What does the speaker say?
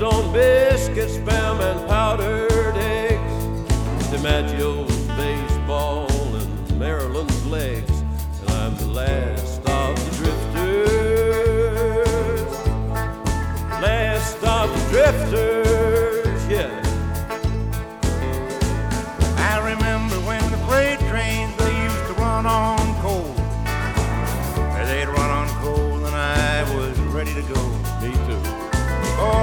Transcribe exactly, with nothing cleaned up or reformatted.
on biscuits, spam, and powdered eggs. DiMaggio's baseball and Maryland's legs. And I'm the last of the drifters. Last of the drifters.